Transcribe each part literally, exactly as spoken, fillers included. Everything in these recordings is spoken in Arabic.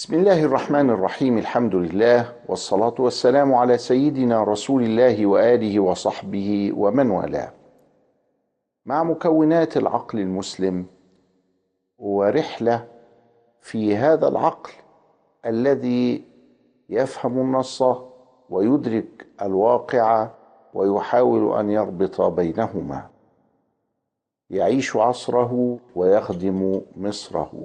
بسم الله الرحمن الرحيم. الحمد لله والصلاة والسلام على سيدنا رسول الله وآله وصحبه ومن والاه. مع مكونات العقل المسلم ورحلة في هذا العقل الذي يفهم النص ويدرك الواقع ويحاول أن يربط بينهما، يعيش عصره ويخدم مصره.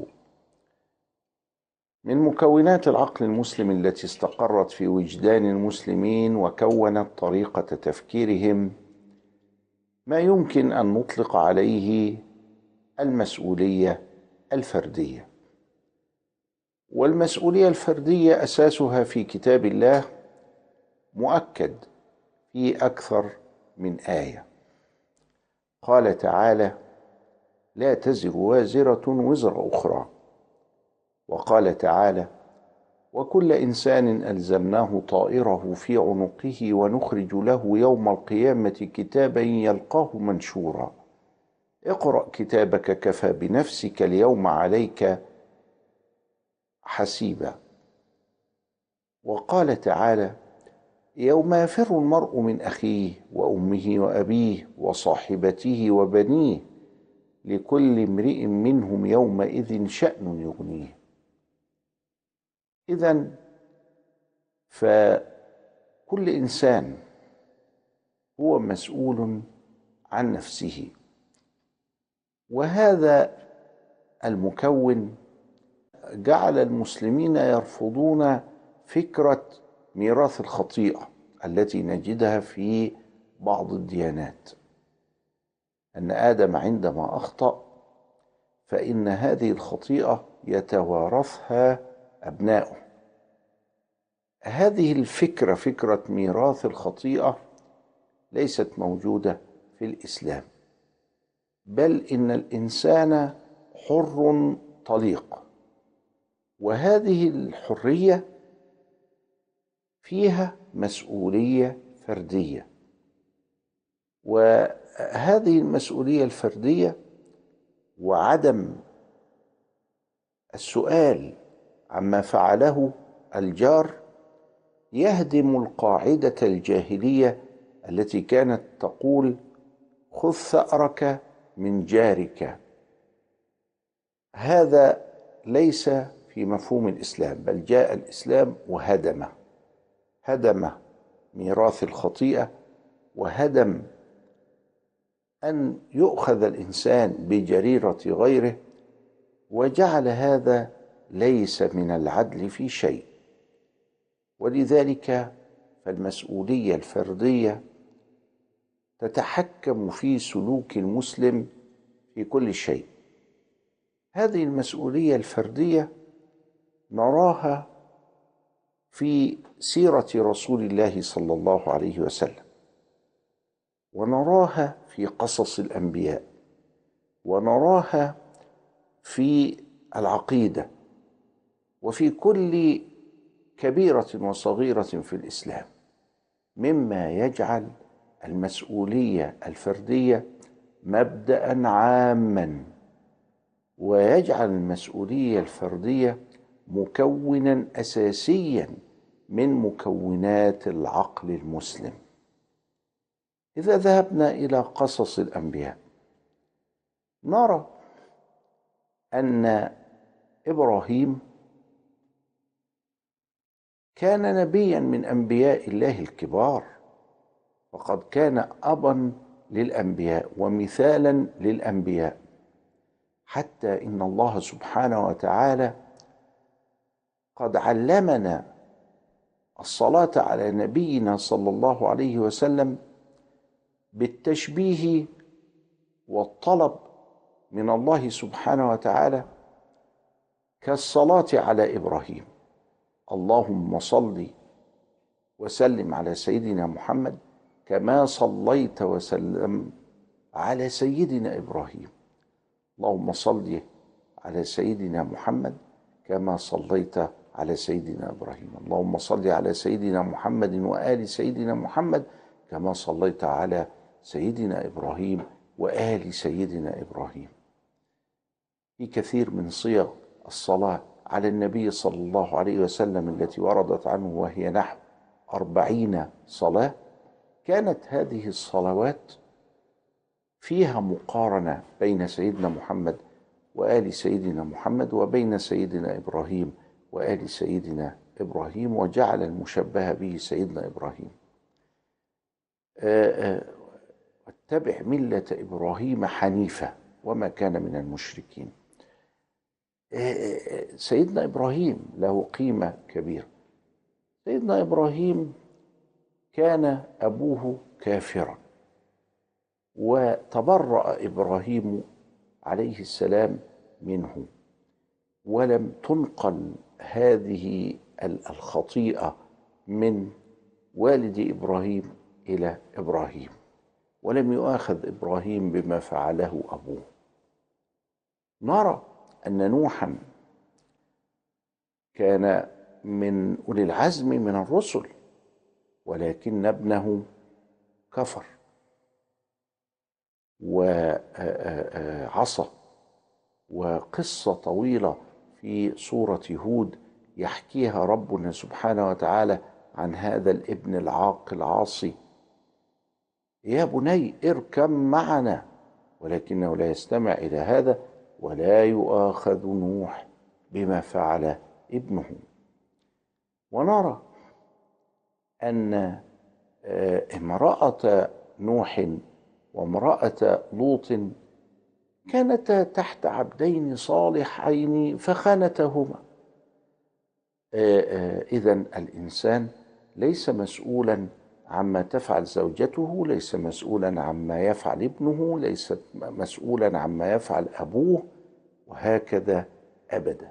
من مكونات العقل المسلم التي استقرت في وجدان المسلمين وكونت طريقة تفكيرهم ما يمكن أن نطلق عليه المسؤولية الفردية. والمسؤولية الفردية أساسها في كتاب الله مؤكد في أكثر من آية. قال تعالى: لا تزر وازرة وزر أخرى. وقال تعالى: وكل إنسان ألزمناه طائره في عنقه ونخرج له يوم القيامة كتابا يلقاه منشورا اقرأ كتابك كفى بنفسك اليوم عليك حسيبا. وقال تعالى: يوم يفر المرء من أخيه وأمه وأبيه وصاحبته وبنيه لكل امرئ منهم يومئذ شأن يغنيه. إذن فكل إنسان هو مسؤول عن نفسه، وهذا المكون جعل المسلمين يرفضون فكرة ميراث الخطيئة التي نجدها في بعض الديانات، أن آدم عندما أخطأ فإن هذه الخطيئة يتوارثها أبناؤه. هذه الفكرة، فكرة ميراث الخطيئة، ليست موجودة في الإسلام، بل إن الإنسان حر طليق، وهذه الحرية فيها مسؤولية فردية. وهذه المسؤولية الفردية وعدم السؤال عما فعله الجار يهدم القاعدة الجاهلية التي كانت تقول: خذ ثأرك من جارك. هذا ليس في مفهوم الإسلام، بل جاء الإسلام وهدمه، هدم ميراث الخطيئة، وهدم أن يؤخذ الإنسان بجريرة غيره، وجعل هذا ليس من العدل في شيء. ولذلك فالمسؤولية الفردية تتحكم في سلوك المسلم في كل شيء. هذه المسؤولية الفردية نراها في سيرة رسول الله صلى الله عليه وسلم، ونراها في قصص الأنبياء، ونراها في العقيدة، وفي كل كبيرة وصغيرة في الإسلام، مما يجعل المسؤولية الفردية مبدأ عاما، ويجعل المسؤولية الفردية مكونا أساسيا من مكونات العقل المسلم. إذا ذهبنا إلى قصص الأنبياء نرى أن إبراهيم كان نبيا من أنبياء الله الكبار، وقد كان أبا للأنبياء ومثالا للأنبياء، حتى إن الله سبحانه وتعالى قد علمنا الصلاة على نبينا صلى الله عليه وسلم بالتشبيه والطلب من الله سبحانه وتعالى كالصلاة على إبراهيم. اللهم صل وسلم على سيدنا محمد كما صليت وسلم على سيدنا إبراهيم. اللهم صل على سيدنا محمد كما صليت على سيدنا إبراهيم. اللهم صل على سيدنا محمد وآل سيدنا محمد كما صليت على سيدنا إبراهيم وآل سيدنا إبراهيم. في كثير من صيغ الصلاة على النبي صلى الله عليه وسلم التي وردت عنه وهي نحو أربعين صلاة، كانت هذه الصلوات فيها مقارنة بين سيدنا محمد وآل سيدنا محمد وبين سيدنا إبراهيم وآل سيدنا إبراهيم، وجعل المشبه به سيدنا إبراهيم. واتبع ملة إبراهيم حنيفة وما كان من المشركين. سيدنا إبراهيم له قيمة كبيرة. سيدنا إبراهيم كان أبوه كافرا، وتبرأ إبراهيم عليه السلام منه، ولم تنقل هذه الخطيئة من والد إبراهيم إلى إبراهيم، ولم يؤاخذ إبراهيم بما فعله أبوه. نرى أن نوحا كان من أولي العزم من الرسل، ولكن ابنه كفر وعصى. وقصة طويلة في سورة هود يحكيها ربنا سبحانه وتعالى عن هذا الابن العاق العاصي: يا بني اركب معنا، ولكنه لا يستمع إلى هذا، ولا يؤاخذ نوح بما فعل ابنه. ونرى أن امرأة نوح وامرأة لوط كانتا تحت عبدين صالحين فخانتهما. إذن الإنسان ليس مسؤولا عما تفعل زوجته، ليس مسؤولا عما يفعل ابنه، ليس مسؤولا عما يفعل أبوه، وهكذا أبدا.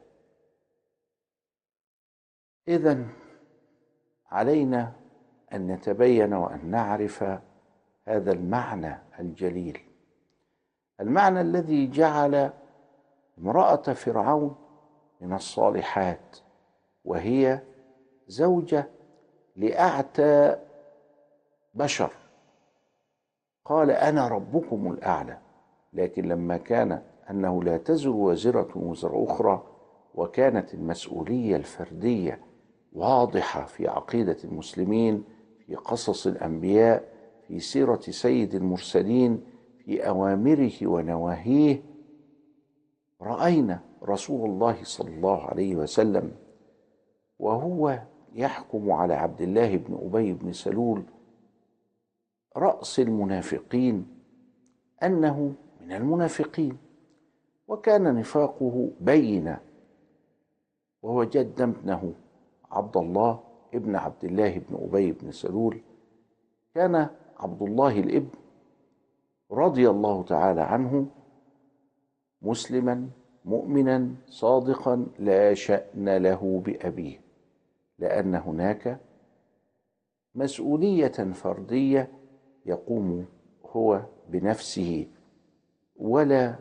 إذن علينا أن نتبين وأن نعرف هذا المعنى الجليل، المعنى الذي جعل امرأة فرعون من الصالحات، وهي زوجة لأعتى بشر، قال أنا ربكم الأعلى. لكن لما كان أنه لا تزر وازرة وزر أخرى، وكانت المسؤولية الفردية واضحة في عقيدة المسلمين، في قصص الأنبياء، في سيرة سيد المرسلين، في أوامره ونواهيه، رأينا رسول الله صلى الله عليه وسلم وهو يحكم على عبد الله بن أبي بن سلول رأس المنافقين أنه من المنافقين، وكان نفاقه بين. ووجدنا ابنه عبد الله ابن عبد الله بن أبي بن سلول. كان عبد الله الابن رضي الله تعالى عنه مسلما مؤمنا صادقا لا شأن له بأبيه، لأن هناك مسؤولية فردية يقوم هو بنفسه، ولا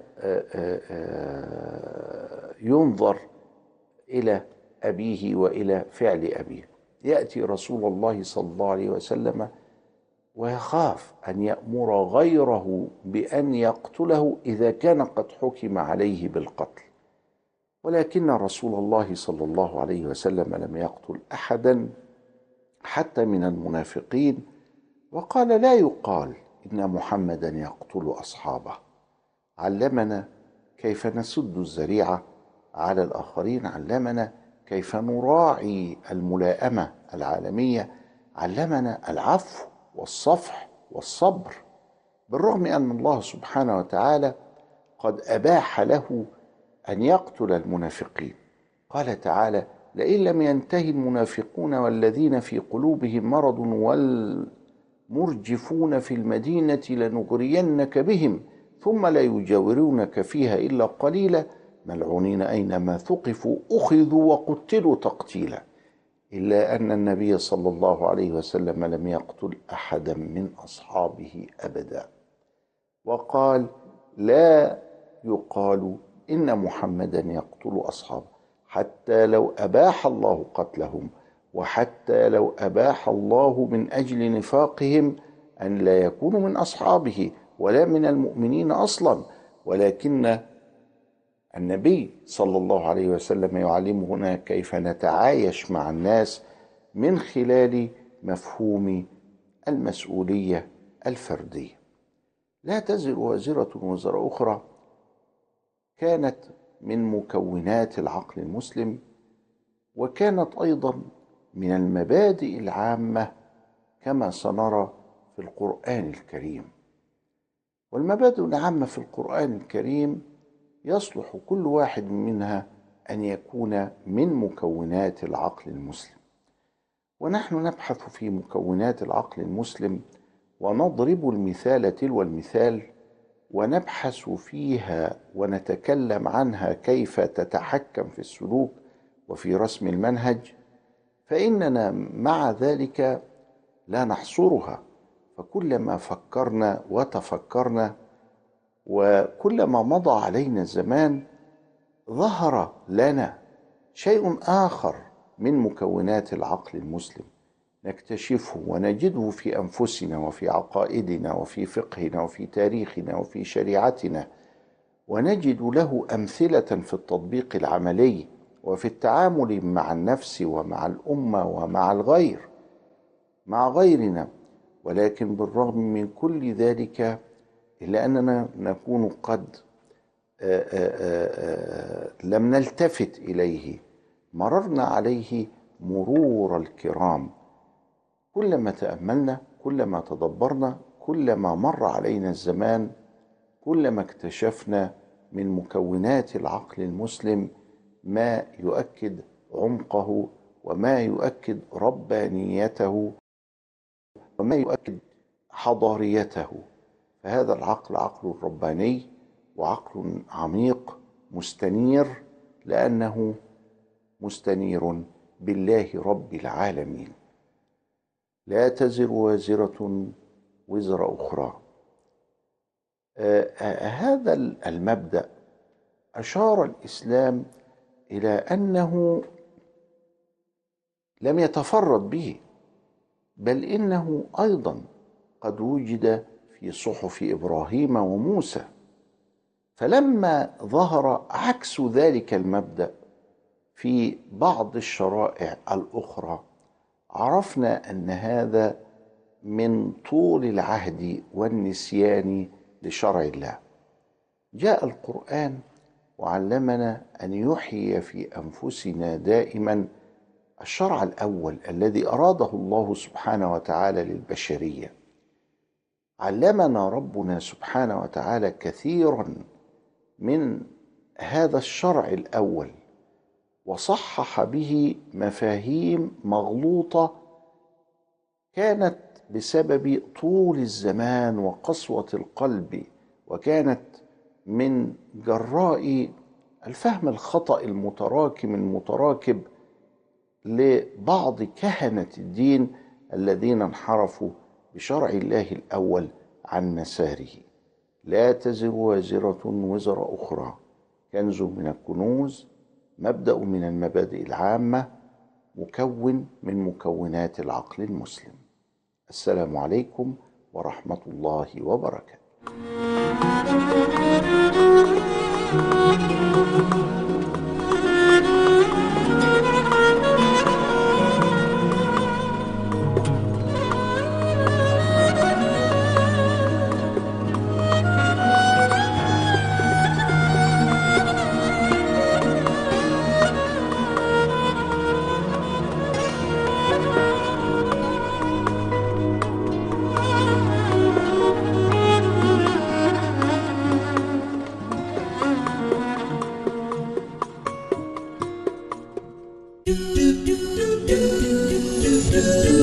ينظر إلى أبيه وإلى فعل أبيه. يأتي رسول الله صلى الله عليه وسلم ويخاف أن يأمر غيره بأن يقتله إذا كان قد حكم عليه بالقتل، ولكن رسول الله صلى الله عليه وسلم لم يقتل أحدا حتى من المنافقين، وقال لا يقال إن محمدا يقتل أصحابه. علمنا كيف نسد الذريعة على الآخرين، علمنا كيف نراعي الملائمة العالمية، علمنا العفو والصفح والصبر، بالرغم أن الله سبحانه وتعالى قد أباح له أن يقتل المنافقين. قال تعالى: لئن لم ينتهي المنافقون والذين في قلوبهم مرض والمرجفون في المدينة لنغرينك بهم ثم لا يجاورونك فيها إلا قليلا ملعونين أينما ثقفوا أخذوا وقتلوا تقتيلا. إلا أن النبي صلى الله عليه وسلم لم يقتل أحدا من أصحابه أبدا، وقال: لا يقال إن محمدا يقتل أصحابه، حتى لو أباح الله قتلهم، وحتى لو أباح الله من أجل نفاقهم أن لا يكونوا من أصحابه ولا من المؤمنين أصلا، ولكن النبي صلى الله عليه وسلم يعلمنا كيف نتعايش مع الناس من خلال مفهوم المسؤولية الفردية. لا تزر وازرة وزر أخرى كانت من مكونات العقل المسلم، وكانت أيضا من المبادئ العامة كما سنرى في القرآن الكريم. والمبادئ العامة في القرآن الكريم يصلح كل واحد منها أن يكون من مكونات العقل المسلم. ونحن نبحث في مكونات العقل المسلم ونضرب المثال تلو المثال، ونبحث فيها ونتكلم عنها كيف تتحكم في السلوك وفي رسم المنهج، فإننا مع ذلك لا نحصرها، فكلما فكرنا وتفكرنا وكلما مضى علينا الزمان ظهر لنا شيء آخر من مكونات العقل المسلم نكتشفه ونجده في أنفسنا وفي عقائدنا وفي فقهنا وفي تاريخنا وفي شريعتنا، ونجد له أمثلة في التطبيق العملي وفي التعامل مع النفس ومع الأمة ومع الغير مع غيرنا. ولكن بالرغم من كل ذلك إلا أننا نكون قد آآ آآ لم نلتفت إليه، مررنا عليه مرور الكرام. كلما تأملنا، كلما تدبرنا، كلما مر علينا الزمان، كلما اكتشفنا من مكونات العقل المسلم ما يؤكد عمقه وما يؤكد ربانيته وما يؤكد حضاريته. فهذا العقل عقل رباني وعقل عميق مستنير، لأنه مستنير بالله رب العالمين. لا تزر وازرة وزر أخرى. آه آه هذا المبدأ أشار الإسلام إلى أنه لم يتفرد به، بل إنه أيضا قد وجد في صحف إبراهيم وموسى. فلما ظهر عكس ذلك المبدأ في بعض الشرائع الأخرى عرفنا أن هذا من طول العهد والنسيان لشرع الله. جاء القرآن وعلمنا أن يحيي في أنفسنا دائما الشرع الأول الذي أراده الله سبحانه وتعالى للبشرية. علمنا ربنا سبحانه وتعالى كثيرا من هذا الشرع الأول، وصحح به مفاهيم مغلوطة كانت بسبب طول الزمان وقسوة القلب، وكانت من جراء الفهم الخطأ المتراكم المتراكب لبعض كهنة الدين الذين انحرفوا بشرع الله الأول عن مساره. لا تزر وازرة وزر أخرى كنز من الكنوز، مبدأ من المبادئ العامة، مكون من مكونات العقل المسلم. السلام عليكم ورحمة الله وبركاته. do do do do do do do